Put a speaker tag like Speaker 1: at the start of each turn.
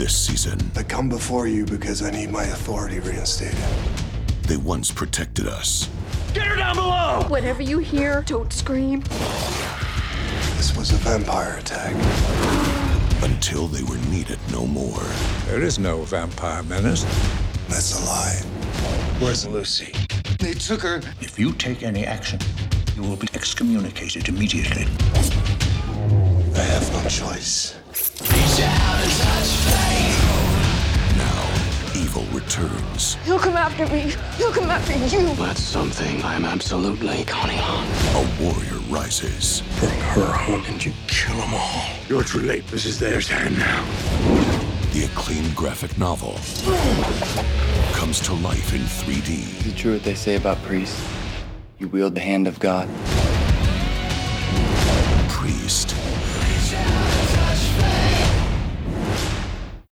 Speaker 1: this season.
Speaker 2: I come before you because I need my authority reinstated.
Speaker 1: They once protected us.
Speaker 3: Get her down below!
Speaker 4: Whatever you hear, don't scream.
Speaker 2: This was a vampire attack.
Speaker 1: Until they were needed no more.
Speaker 5: There is no vampire menace.
Speaker 2: That's a lie. Where's Lucy?
Speaker 6: They took her.
Speaker 7: If you take any action, you will be excommunicated immediately.
Speaker 2: I have no choice.
Speaker 1: Now, evil returns.
Speaker 4: He'll come after me. He'll come after you.
Speaker 6: That's something I'm absolutely counting on.
Speaker 1: A warrior rises.
Speaker 2: Bring her home and you kill them all.
Speaker 6: You're too late. This is their time now.
Speaker 1: The acclaimed graphic novel comes to life in 3D.
Speaker 8: Is it true what they say about priests? You wield the hand of God.
Speaker 1: Priest